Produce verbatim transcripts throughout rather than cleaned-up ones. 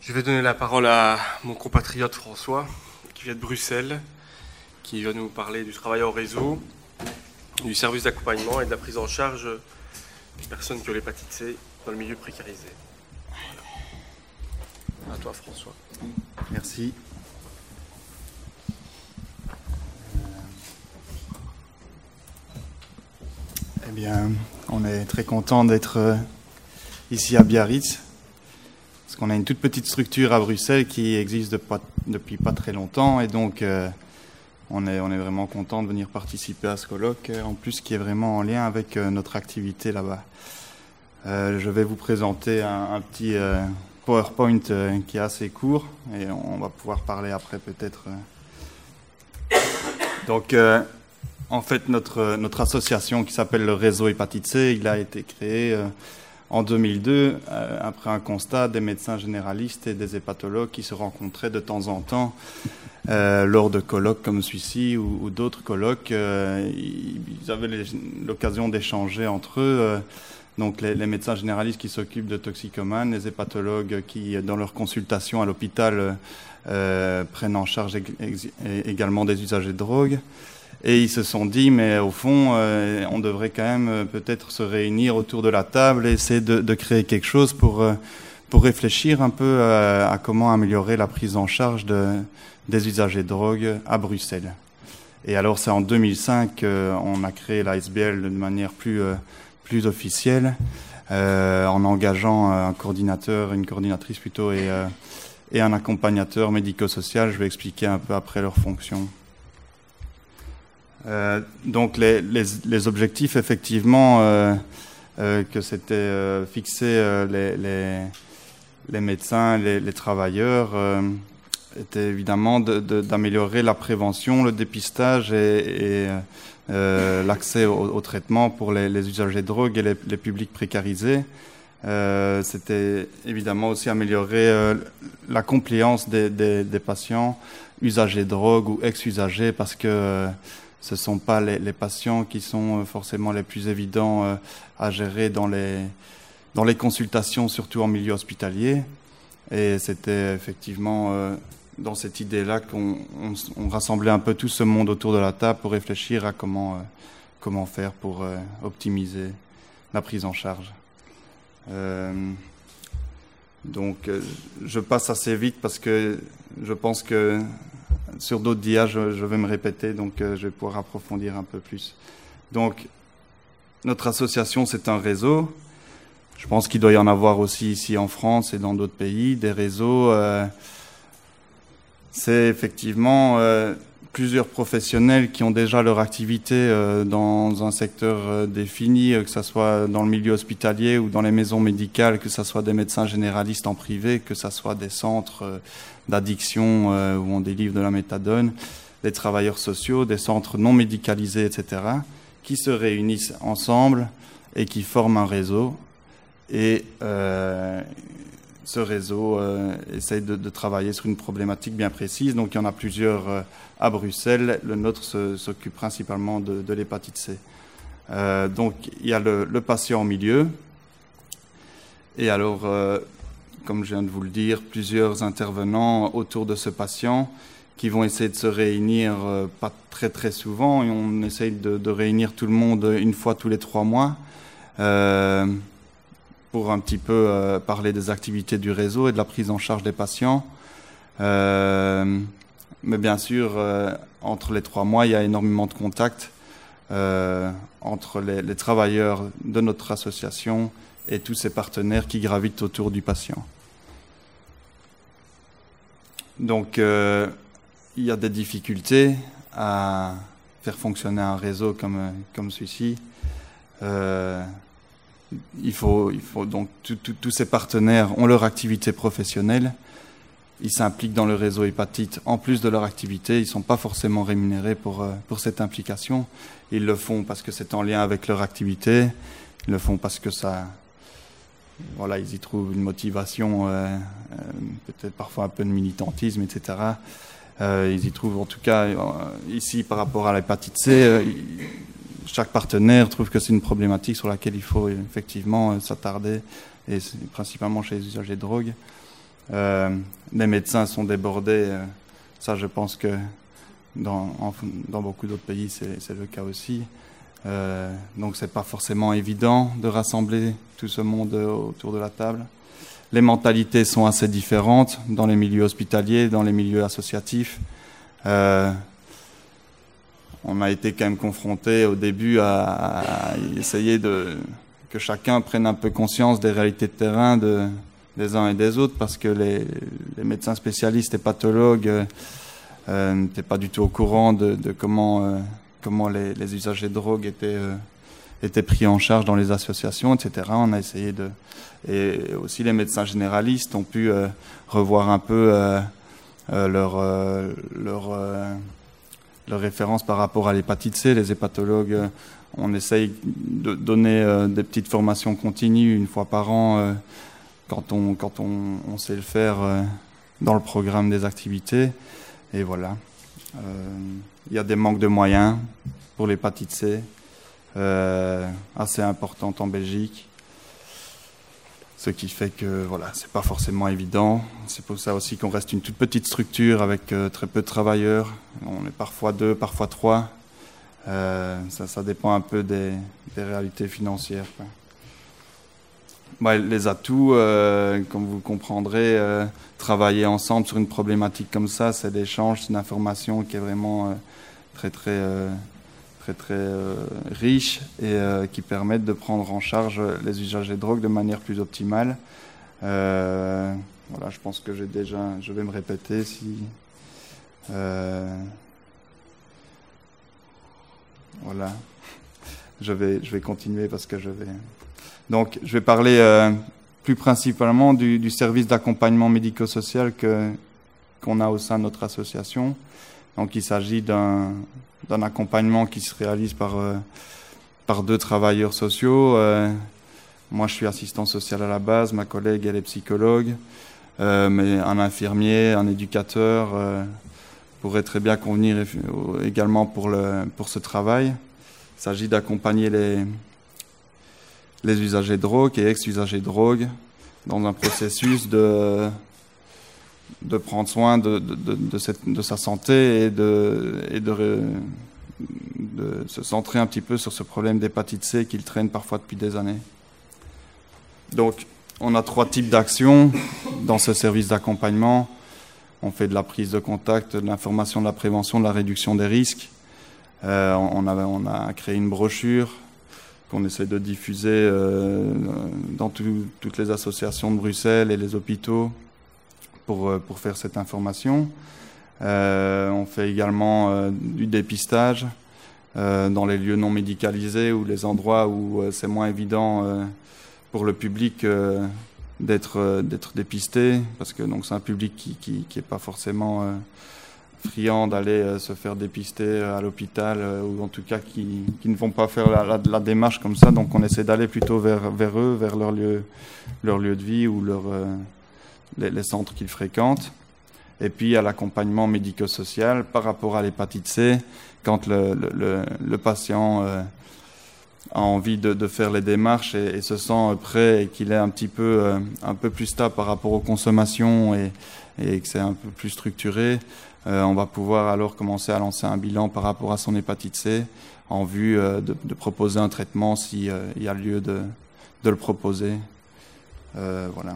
Je vais donner la parole à mon compatriote François, qui vient de Bruxelles, qui va nous parler du travail en réseau, du service d'accompagnement et de la prise en charge des personnes qui ont l'hépatite C dans le milieu précarisé. Voilà. À toi, François. Merci. Eh bien, on est très content d'être ici à Biarritz, parce qu'on a une toute petite structure à Bruxelles qui existe depuis pas très longtemps, et donc euh, on est, on est vraiment content de venir participer à ce colloque, en plus qui est vraiment en lien avec euh, notre activité là-bas. Euh, je vais vous présenter un, un petit euh, PowerPoint euh, qui est assez court, et on va pouvoir parler après peut-être. Euh. Donc, euh, en fait, notre, notre association qui s'appelle le Réseau Hépatite C, il a été créé euh, en deux mille deux, euh, après un constat des médecins généralistes et des hépatologues qui se rencontraient de temps en temps euh, lors de colloques comme celui-ci ou, ou d'autres colloques. Euh, ils avaient les, l'occasion d'échanger entre eux, euh, donc les, les médecins généralistes qui s'occupent de toxicomanes, les hépatologues qui, dans leur consultation à l'hôpital, euh, prennent en charge ég- également des usagers de drogue. Et ils se sont dit, mais au fond, euh, on devrait quand même euh, peut-être se réunir autour de la table et essayer de, de créer quelque chose pour, euh, pour réfléchir un peu euh, à comment améliorer la prise en charge de, des usagers de drogue à Bruxelles. Et alors, c'est en deux mille cinq qu'on a créé l'A S B L de manière plus, euh, plus officielle, euh, en engageant un coordinateur, une coordinatrice plutôt, et, euh, et un accompagnateur médico-social. Je vais expliquer un peu après leur fonction. Euh, donc les, les, les objectifs effectivement euh, euh, que s'étaient euh, fixés euh, les, les, les médecins, les, les travailleurs euh, étaient évidemment de, de, d'améliorer la prévention, le dépistage et, et euh, l'accès au, au traitement pour les, les usagers de drogue et les, les publics précarisés. Euh, c'était évidemment aussi améliorer euh, la compliance des, des, des patients usagers de drogue ou ex-usagers, parce que euh, ce ne sont pas les, les patients qui sont forcément les plus évidents euh, à gérer dans les, dans les consultations, surtout en milieu hospitalier. Et c'était effectivement euh, dans cette idée-là qu'on on, on rassemblait un peu tout ce monde autour de la table pour réfléchir à comment, euh, comment faire pour euh, optimiser la prise en charge. Euh, donc, euh, je passe assez vite parce que je pense que sur d'autres dias, je, je vais me répéter, donc euh, je vais pouvoir approfondir un peu plus. Donc, notre association, c'est un réseau. Je pense qu'il doit y en avoir aussi ici en France et dans d'autres pays, des réseaux. Euh, c'est effectivement euh, plusieurs professionnels qui ont déjà leur activité euh, dans un secteur euh, défini, euh, que ce soit dans le milieu hospitalier ou dans les maisons médicales, que ce soit des médecins généralistes en privé, que ce soit des centres euh, d'addiction euh, où on délivre de la méthadone, des travailleurs sociaux, des centres non médicalisés, et cetera, qui se réunissent ensemble et qui forment un réseau. Et euh, ce réseau euh, essaye de, de travailler sur une problématique bien précise. Donc il y en a plusieurs euh, à Bruxelles. Le nôtre se, s'occupe principalement de, de l'hépatite C. Euh, donc il y a le, le patient au milieu. Et alors... Euh, comme je viens de vous le dire, plusieurs intervenants autour de ce patient qui vont essayer de se réunir, euh, pas très très souvent, et on essaye de, de réunir tout le monde une fois tous les trois mois euh, pour un petit peu euh, parler des activités du réseau et de la prise en charge des patients. Euh, mais bien sûr, euh, entre les trois mois, il y a énormément de contacts euh, entre les, les travailleurs de notre association et tous ces partenaires qui gravitent autour du patient. Donc, euh, il y a des difficultés à faire fonctionner un réseau comme, comme celui-ci. Euh, il faut, il faut donc tous ces partenaires ont leur activité professionnelle. Ils s'impliquent dans le réseau hépatite en plus de leur activité. Ils ne sont pas forcément rémunérés pour, pour cette implication. Ils le font parce que c'est en lien avec leur activité. Ils le font parce que ça... Voilà, ils y trouvent une motivation, euh, euh, peut-être parfois un peu de militantisme, et cetera. Euh, ils y trouvent, en tout cas, euh, ici, par rapport à l'hépatite C, euh, chaque partenaire trouve que c'est une problématique sur laquelle il faut effectivement euh, s'attarder, et c'est principalement chez les usagers de drogue. Euh, les médecins sont débordés. Euh, ça, je pense que dans, en, dans beaucoup d'autres pays, c'est, c'est le cas aussi. Euh, donc, c'est pas forcément évident de rassembler tout ce monde autour de la table. Les mentalités sont assez différentes dans les milieux hospitaliers, dans les milieux associatifs. Euh, on a été quand même confronté au début à, à essayer de que chacun prenne un peu conscience des réalités de terrain de, des uns et des autres, parce que les, les médecins spécialistes et pathologues euh, euh, n'étaient pas du tout au courant de, de comment, euh, comment les, les usagers de drogue étaient, euh, étaient pris en charge dans les associations, et cetera. On a essayé de... Et aussi les médecins généralistes ont pu euh, revoir un peu euh, euh, leur... Euh, leur euh, leurs références par rapport à l'hépatite C. Les hépatologues, euh, on essaye de donner euh, des petites formations continues une fois par an euh, quand on quand on, on sait le faire euh, dans le programme des activités. Et voilà. Euh, il y a des manques de moyens pour l'hépatite C, euh, assez importantes en Belgique. Ce qui fait que voilà, c'est pas forcément évident. C'est pour ça aussi qu'on reste une toute petite structure avec euh, très peu de travailleurs. On est parfois deux, parfois trois. Euh, ça, ça dépend un peu des, des réalités financières, quoi. Bah, les atouts, euh, comme vous comprendrez, euh, travailler ensemble sur une problématique comme ça, c'est l'échange, c'est une information qui est vraiment euh, très très euh, très très euh, riche et euh, qui permettent de prendre en charge les usagers de drogue de manière plus optimale. Euh, voilà, je pense que j'ai déjà, je vais me répéter si. Euh, voilà, je vais, je vais continuer parce que je vais. Donc, je vais parler euh, plus principalement du, du service d'accompagnement médico-social que qu'on a au sein de notre association. Donc, il s'agit d'un d'un accompagnement qui se réalise par euh, par deux travailleurs sociaux. Euh, moi, je suis assistant social à la base. Ma collègue, elle est psychologue. Euh, mais un infirmier, un éducateur euh, pourrait très bien convenir également pour le pour ce travail. Il s'agit d'accompagner les les usagers de drogue et ex-usagers de drogue dans un processus de de prendre soin de, de, de, de, cette, de sa santé et, de, et de, de se centrer un petit peu sur ce problème d'hépatite C qu'il traîne parfois depuis des années. Donc, on a trois types d'actions dans ce service d'accompagnement. On fait de la prise de contact, de l'information, de la prévention, de la réduction des risques. Euh, on, a, on a créé une brochure qu'on essaie de diffuser euh, dans tout, toutes les associations de Bruxelles et les hôpitaux pour, pour faire cette information. Euh, on fait également euh, du dépistage euh, dans les lieux non médicalisés ou les endroits où euh, c'est moins évident euh, pour le public euh, d'être euh, d'être dépisté, parce que donc c'est un public qui qui, qui est pas forcément euh, friand d'aller euh, se faire dépister à l'hôpital euh, ou en tout cas qui qui ne vont pas faire la, la, la démarche comme ça. Donc on essaie d'aller plutôt vers vers eux, vers leur lieu leur lieu de vie ou leur euh, les, les centres qu'ils fréquentent. Et puis à l'accompagnement médico-social par rapport à l'hépatite C, quand le, le, le, le patient euh, a envie de, de faire les démarches et, et se sent prêt et qu'il est un petit peu, euh, un peu plus stable par rapport aux consommations et, et que c'est un peu plus structuré, euh, on va pouvoir alors commencer à lancer un bilan par rapport à son hépatite C en vue euh, de, de proposer un traitement s'il euh, y a lieu de, de le proposer. Euh, voilà.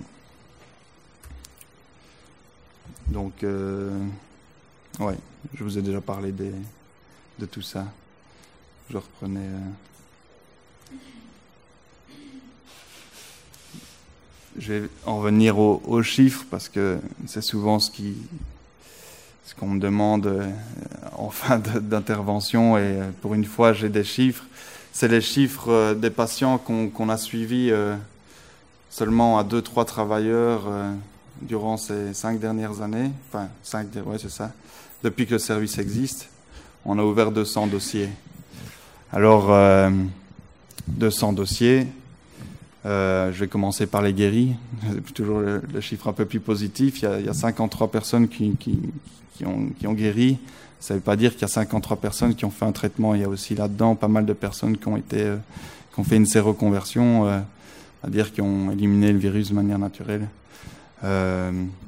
Donc, euh, ouais, je vous ai déjà parlé des, de tout ça. Je reprenais. Euh... Je vais en revenir aux, aux chiffres parce que c'est souvent ce qui, ce qu'on me demande euh, en fin de, d'intervention. Et euh, pour une fois, j'ai des chiffres. C'est les chiffres euh, des patients qu'on, qu'on a suivis euh, seulement à deux, trois travailleurs. Euh, durant ces cinq dernières années, enfin, cinq, ouais, c'est ça, depuis que le service existe, on a ouvert deux cents dossiers. Alors, euh, deux cents dossiers, euh, je vais commencer par les guéris, c'est toujours le, le chiffre un peu plus positif, il y a, il y a cinquante-trois personnes qui, qui, qui, ont, qui ont guéri, ça ne veut pas dire qu'il y a cinquante-trois personnes qui ont fait un traitement, il y a aussi là-dedans pas mal de personnes qui ont, été, euh, qui ont fait une séroconversion, euh, c'est-à-dire qui ont éliminé le virus de manière naturelle. Euh,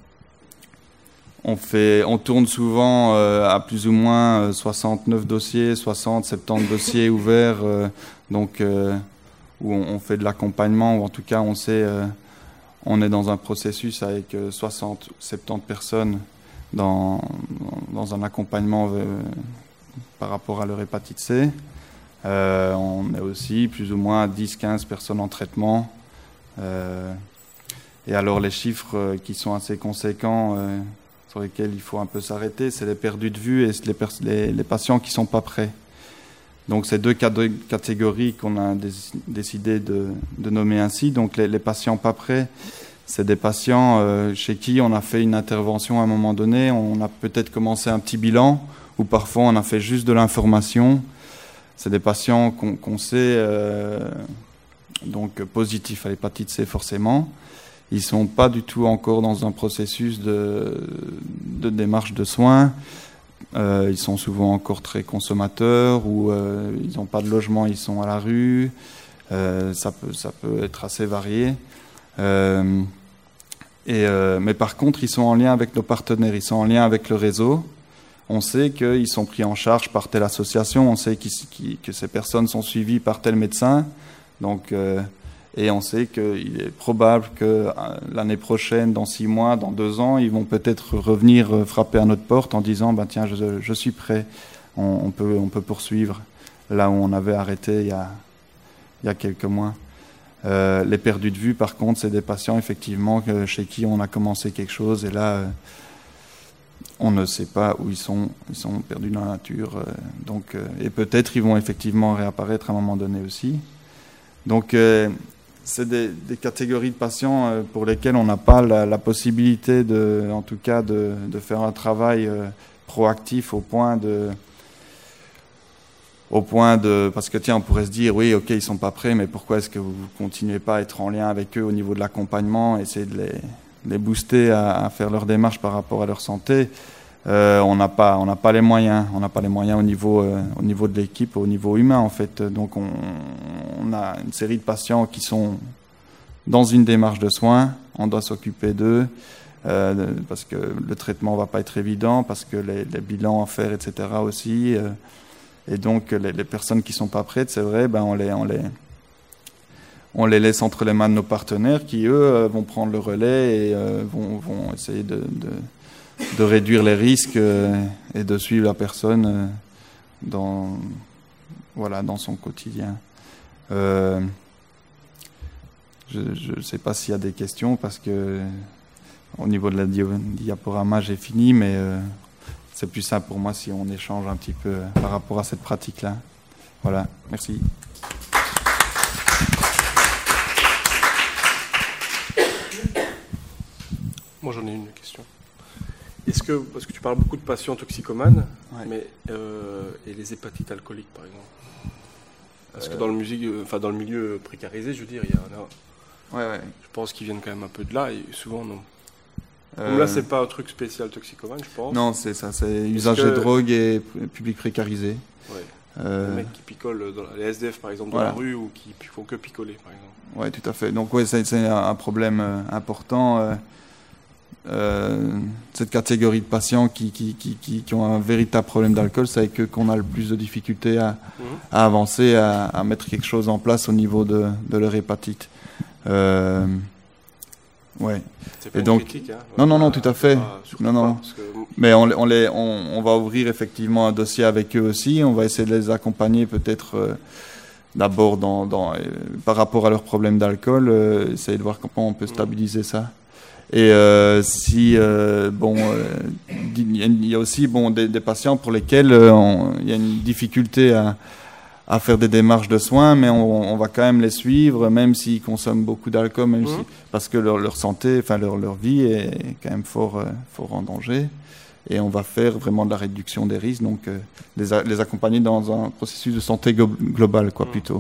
on, fait, on tourne souvent euh, à plus ou moins soixante-neuf dossiers, soixante, soixante-dix dossiers ouverts, euh, donc euh, où on, on fait de l'accompagnement, ou en tout cas on sait, euh, on est dans un processus avec euh, soixante, soixante-dix personnes dans, dans un accompagnement euh, par rapport à leur hépatite C. Euh, on est aussi plus ou moins dix à quinze personnes en traitement. Euh, et alors les chiffres euh, qui sont assez conséquents, euh, sur lesquels il faut un peu s'arrêter, c'est les perdus de vue et les, pers- les, les patients qui ne sont pas prêts. Donc c'est deux catégories qu'on a dé- décidé de, de nommer ainsi. Donc les, les patients pas prêts, c'est des patients euh, chez qui on a fait une intervention à un moment donné, on a peut-être commencé un petit bilan, ou parfois on a fait juste de l'information. C'est des patients qu'on, qu'on sait euh, donc positifs à l'hépatite C forcément. Ils sont pas du tout encore dans un processus de, de démarche de soins. Euh, ils sont souvent encore très consommateurs, ou euh, ils n'ont pas de logement, ils sont à la rue. Euh, ça peut, ça peut être assez varié. Euh, et, euh, mais par contre, ils sont en lien avec nos partenaires, ils sont en lien avec le réseau. On sait qu'ils sont pris en charge par telle association, on sait qu'ils, qu'ils, que ces personnes sont suivies par tel médecin, donc, euh, et on sait qu'il est probable que euh, l'année prochaine, dans six mois, dans deux ans, ils vont peut-être revenir euh, frapper à notre porte en disant bah, « tiens, je, je suis prêt, on, on, peut, on peut poursuivre » là où on avait arrêté il y a, il y a quelques mois. Euh, les perdus de vue, par contre, c'est des patients effectivement que, chez qui on a commencé quelque chose et là... Euh, on ne sait pas où ils sont, ils sont perdus dans la nature. Euh, donc, euh, et peut-être ils vont effectivement réapparaître à un moment donné aussi. Donc, euh, c'est des, des catégories de patients euh, pour lesquels on n'a pas la, la possibilité, de, en tout cas, de, de faire un travail euh, proactif au point de, au point de, parce que tiens, on pourrait se dire, oui, ok, ils sont pas prêts, mais pourquoi est-ce que vous continuez pas à être en lien avec eux au niveau de l'accompagnement, essayer de les les booster à, à faire leur démarche par rapport à leur santé. Euh, on n'a pas, on n'a pas les moyens. On n'a pas les moyens au niveau, euh, au niveau de l'équipe, au niveau humain en fait. Donc on, on a une série de patients qui sont dans une démarche de soins. On doit s'occuper d'eux euh, parce que le traitement va pas être évident, parce que les, les bilans à faire, et cetera aussi. Euh, et donc les, les personnes qui sont pas prêtes, c'est vrai, ben on les, on les On les laisse entre les mains de nos partenaires qui, eux, vont prendre le relais et euh, vont, vont essayer de, de, de réduire les risques euh, et de suivre la personne euh, dans, voilà, dans son quotidien. Euh, je ne sais pas s'il y a des questions parce que au niveau de la diaporama, j'ai fini, mais euh, c'est plus simple pour moi si on échange un petit peu par rapport à cette pratique-là. Voilà, merci. Moi, j'en ai une question. Est-ce que, parce que tu parles beaucoup de patients toxicomanes, ouais. mais euh, et les hépatites alcooliques, par exemple. Parce euh... que dans le musique, enfin dans le milieu précarisé, je veux dire, il y en a. Ouais, ouais. Je pense qu'ils viennent quand même un peu de là, et souvent non. Euh... Donc là, c'est pas un truc spécial toxicomane, je pense. Non, c'est ça, c'est usage que... de drogue et public précarisé. Ouais. Euh... Les mecs qui picolent dans les S D F, par exemple, dans voilà. la rue, ou qui font que picoler, par exemple. Oui, tout à fait. Donc oui, c'est, c'est un problème euh, important. Euh, euh, cette catégorie de patients qui, qui, qui, qui, qui ont un véritable problème d'alcool, c'est avec eux qu'on a le plus de difficultés à, mmh. à avancer, à, à mettre quelque chose en place au niveau de, de leur hépatite. Euh, ouais. C'est pas Et donc, critique, hein. non, non, non, tout à fait. Pas, non, non. Pas, que... Mais on, on, les, on, on va ouvrir effectivement un dossier avec eux aussi. On va essayer de les accompagner peut-être euh, d'abord dans, dans, euh, par rapport à leurs problèmes d'alcool, euh, essayer de voir comment on peut stabiliser ça. Et euh, si euh, bon, il euh, y a aussi bon des, des patients pour lesquels il y a une difficulté à, à faire des démarches de soins, mais on, on va quand même les suivre, même s'ils consomment beaucoup d'alcool, même mmh. si, parce que leur, leur santé, enfin leur leur vie est quand même fort euh, fort en danger. Et on va faire vraiment de la réduction des risques, donc euh, les, a, les accompagner dans un processus de santé go- global, quoi, mmh. plutôt.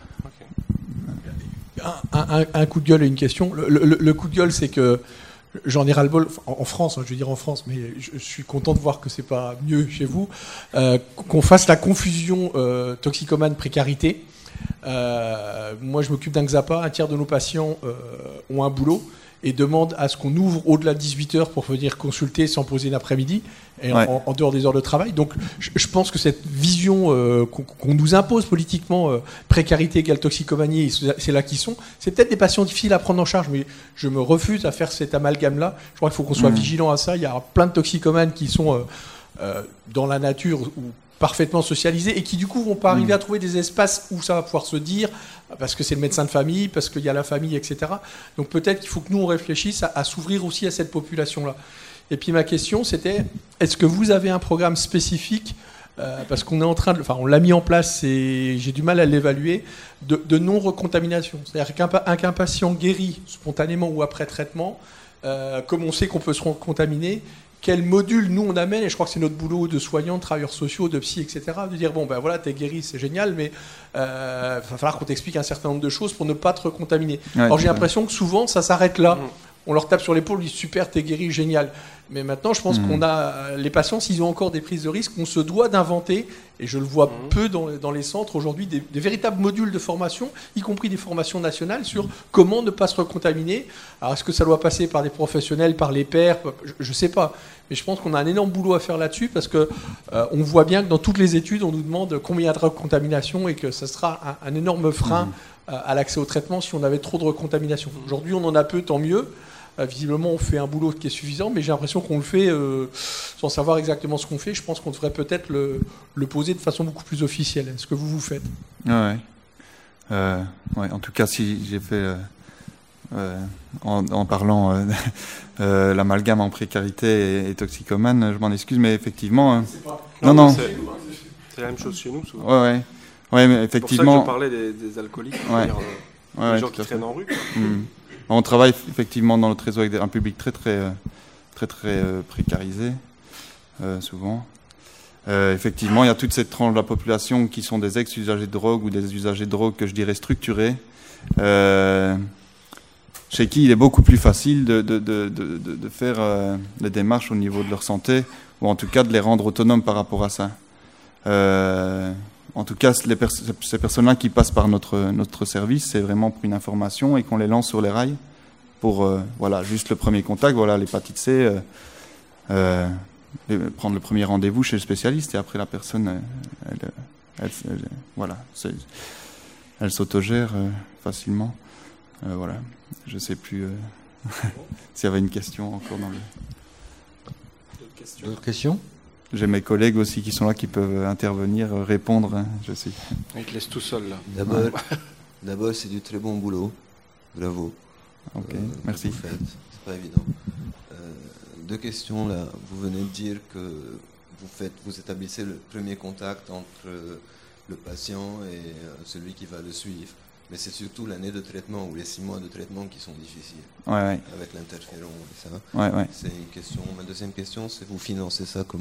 Un, un, un coup de gueule et une question. Le, le, le coup de gueule, c'est que j'en ai ras-le-bol en, en France, hein, je veux dire en France, mais je, je suis content de voir que c'est pas mieux chez vous, euh, qu'on fasse la confusion euh, toxicomane-précarité. Euh, moi, je m'occupe d'un X A P A, un tiers de nos patients euh, ont un boulot, et demande à ce qu'on ouvre au-delà de dix-huit heures pour venir consulter sans poser l'après-midi, et Ouais. en, en dehors des heures de travail. Donc je, je pense que cette vision euh, qu'on, qu'on nous impose politiquement, euh, précarité égale toxicomanie, c'est là qu'ils sont, c'est peut-être des patients difficiles à prendre en charge, mais je me refuse à faire cet amalgame-là. Je crois qu'il faut qu'on soit Mmh. vigilant à ça. Il y a plein de toxicomanes qui sont euh, euh, dans la nature ou parfaitement socialisés et qui du coup vont pas arriver Mmh. à trouver des espaces où ça va pouvoir se dire, parce que c'est le médecin de famille, parce qu'il y a la famille, et cetera. Donc peut-être qu'il faut que nous on réfléchisse à, à s'ouvrir aussi à cette population-là. Et puis ma question c'était, est-ce que vous avez un programme spécifique, euh, parce qu'on est en train de, enfin on l'a mis en place et j'ai du mal à l'évaluer, de, de non-recontamination. C'est-à-dire qu'un pa- qu'un patient guérit spontanément ou après traitement, euh, comme on sait qu'on peut se recontaminer, quel module nous on amène, et je crois que c'est notre boulot de soignants, de travailleurs sociaux, de psy, et cetera, de dire bon ben voilà, t'es guéri, c'est génial, mais euh, il va falloir qu'on t'explique un certain nombre de choses pour ne pas te recontaminer. Ouais, Alors j'ai tout à l'impression que souvent ça s'arrête là. Mmh. On leur tape sur l'épaule, on dit super, t'es guéri, génial. Mais maintenant, je pense Mmh. qu'on a les patients, s'ils ont encore des prises de risque, on se doit d'inventer, et je le vois Mmh. peu dans, dans les centres aujourd'hui, des, des véritables modules de formation, y compris des formations nationales sur comment ne pas se recontaminer. Alors est-ce que ça doit passer par des professionnels, par les pairs, je ne sais pas. Mais je pense qu'on a un énorme boulot à faire là-dessus parce que euh, on voit bien que dans toutes les études, on nous demande combien il y a de recontamination et que ça sera un, un énorme frein Mmh. euh, à l'accès au traitement si on avait trop de recontamination. Aujourd'hui, on en a peu, tant mieux. Euh, visiblement, on fait un boulot qui est suffisant, mais j'ai l'impression qu'on le fait euh, sans savoir exactement ce qu'on fait. Je pense qu'on devrait peut-être le, le poser de façon beaucoup plus officielle. Est-ce que vous vous faites ? Ouais, ouais. Euh, ouais, en tout cas, si j'ai fait, euh, euh, en, en parlant euh, euh, l'amalgame en précarité et, et toxicomane, je m'en excuse, mais effectivement, euh, non, non, C'est c'est la même chose chez nous, souvent. ouais, ouais, ouais, mais C'est pour ça que effectivement, je parlais des, des alcooliques, Ouais. c'est-à-dire, euh, ouais, les ouais, gens tout qui à fait. traînent en rue. quoi. Mm. On travaille effectivement dans notre réseau avec des- un public très très euh, très très euh, précarisé, euh, souvent. Euh, effectivement, il y a toute cette tranche de la population qui sont des ex-usagers de drogue ou des usagers de drogue que je dirais structurés, euh, chez qui il est beaucoup plus facile de, de, de, de, de- de faire euh, les démarches au niveau de leur santé, ou en tout cas de les rendre autonomes par rapport à ça. Euh, en tout cas, les pers- ces personnes-là qui passent par notre, notre service, c'est vraiment pour une information et qu'on les lance sur les rails pour euh, voilà, juste le premier contact, voilà, l'hépatite C, euh, euh, et prendre le premier rendez-vous chez le spécialiste et après la personne, euh, elle, elle, elle- voilà, c'est- elle s'autogère euh, facilement. Euh, voilà, je sais plus euh, s'il y avait une question encore dans le... D'autres questions ? J'ai mes collègues aussi qui sont là, qui peuvent intervenir, euh, répondre, hein, je sais. Ils te laissent tout seul, là. D'abord, d'abord, c'est du très bon boulot. Bravo. Ok, Euh, merci. Vous faites. C'est pas évident. Euh, deux questions là. Vous venez de dire que vous faites, vous établissez le premier contact entre le patient et euh, celui qui va le suivre. Mais c'est surtout l'année de traitement ou les six mois de traitement qui sont difficiles Ouais, ouais, avec l'interféron et ça. ouais, ouais. C'est une question. Ma deuxième question, c'est vous financez ça comment ?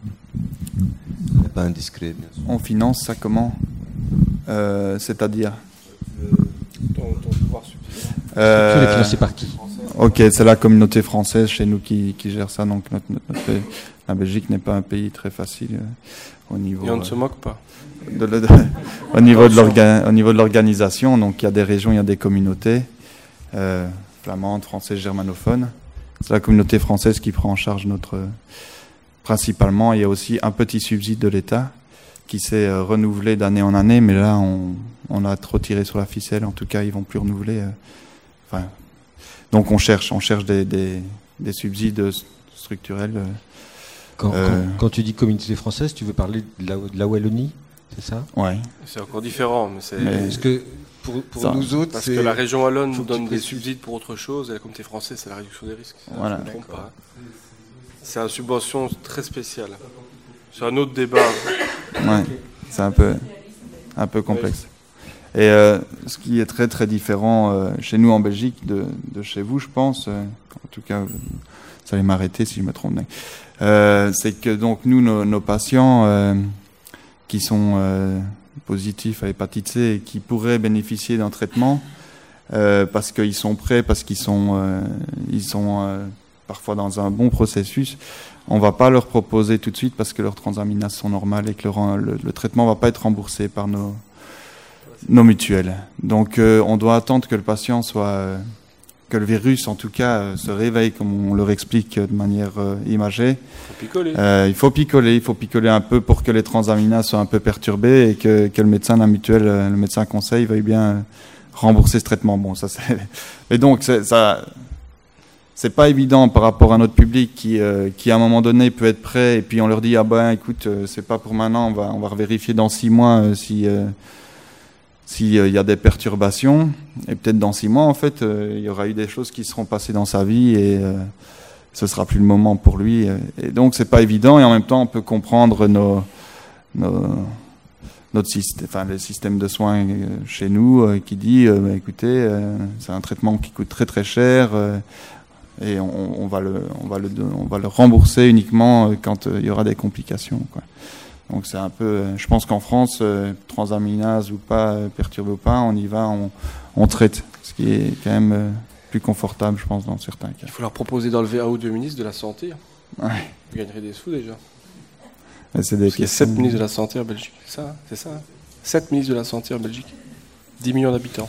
C'est pas indiscret, bien sûr. On finance ça comment euh, C'est-à-dire Ton, ton pouvoir subsidiaire. euh, Tu l'es financé par qui? Ok, c'est la communauté française chez nous qui, qui gère ça. Donc notre, notre- notre pays- la Belgique n'est pas un pays très facile euh, au niveau. Et on ne euh, se moque pas. de la- de- au niveau de l'orga- au niveau de l'organisation. Donc il y a des régions, il y a des communautés euh, flamandes, françaises, germanophones. C'est la communauté française qui prend en charge notre euh, principalement. Il y a aussi un petit subside de l'État qui s'est euh, renouvelé d'année en année, mais là on, on a trop tiré sur la ficelle. En tout cas, ils vont plus renouveler. euh, Enfin, donc on cherche, on cherche des, des, des subsides structurels. euh, Quand, Euh. quand- quand tu dis communauté française, tu veux parler de la, de la Wallonie, c'est ça? ouais. C'est encore différent, mais c'est Mais- Parce que pour, pour Ça. nous autres, parce c'est... que la région wallonne faut nous que tu donne des précises. subsides pour autre chose, et la communauté française, c'est la réduction des risques. Voilà. Je ne me trompe pas. C'est une subvention très spéciale. C'est un autre débat. Ouais, c'est un peu, un peu complexe. Et euh, ce qui est très très différent euh, chez nous en Belgique de, de chez vous, je pense, euh, en tout cas, vous allez m'arrêter si je me trompe, euh, c'est que donc nous, nos, nos patients euh, qui sont euh, positifs à l'hépatite C et qui pourraient bénéficier d'un traitement euh, parce qu'ils sont prêts, parce qu'ils sont, euh, ils sont euh, parfois dans un bon processus, on va pas leur proposer tout de suite parce que leurs transaminases sont normales et que le, le, le traitement va pas être remboursé par nos, nos mutuelles. Donc euh, on doit attendre que le patient soit euh, que le virus, en tout cas, euh, se réveille, comme on leur explique euh, de manière euh, imagée. Faut picoler. Euh, il faut picoler, il faut picoler un peu pour que les transaminases soient un peu perturbées et que, que le médecin de la mutuelle, euh, le médecin conseil, veuille bien euh, rembourser ce traitement. Bon, ça c'est. Et donc, c'est, ça, c'est pas évident par rapport à notre public qui, euh, qui à un moment donné peut être prêt et puis on leur dit ah ben écoute, euh, c'est pas pour maintenant, on va, on va vérifier dans six mois euh, si. Euh, S'il y a des perturbations, et peut-être dans six mois, en fait, euh, il y aura eu des choses qui seront passées dans sa vie et euh, ce sera plus le moment pour lui. Et donc, c'est pas évident. Et en même temps, on peut comprendre nos, nos, notre système, enfin, les systèmes de soins chez nous euh, qui dit, euh, bah, écoutez, euh, c'est un traitement qui coûte très très cher euh, et on, on va le, on va le, on va le rembourser uniquement quand euh, il y aura des complications, quoi. Donc c'est un peu, je pense qu'en France, euh, transaminase ou pas, euh, perturbé ou pas, on y va, on, on traite, ce qui est quand même euh, plus confortable, je pense, dans certains cas. Il faut leur proposer d'enlever un ou deux ministres de la Santé. Ouais. Vous gagnerez des sous déjà. Et c'est des Parce qu'il y a sept ministres de la Santé en Belgique, c'est ça, hein, c'est ça. Hein. sept ministres de la Santé en Belgique, dix millions d'habitants.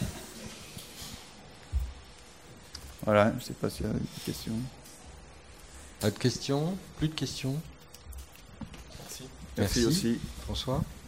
Voilà, je ne sais pas s'il y a des questions. Pas de questions? Plus de questions? Merci. Merci, Merci aussi. François.